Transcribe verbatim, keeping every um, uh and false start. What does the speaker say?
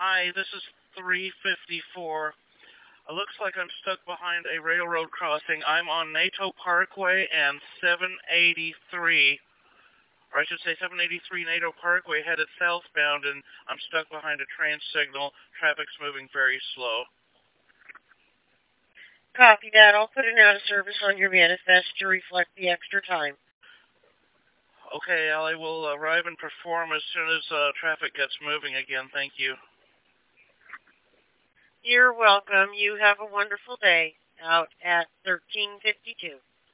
Hi, this is three fifty-four. It looks like I'm stuck behind a railroad crossing. I'm on NATO Parkway and seven eighty-three, or I should say seven eighty-three NATO Parkway headed southbound, and I'm stuck behind a train signal. Traffic's moving very slow. Copy that. I'll put an out of service on your manifest to reflect the extra time. Okay, I will arrive and perform as soon as uh, traffic gets moving again. Thank you. You're welcome. You have a wonderful day out at thirteen fifty-two.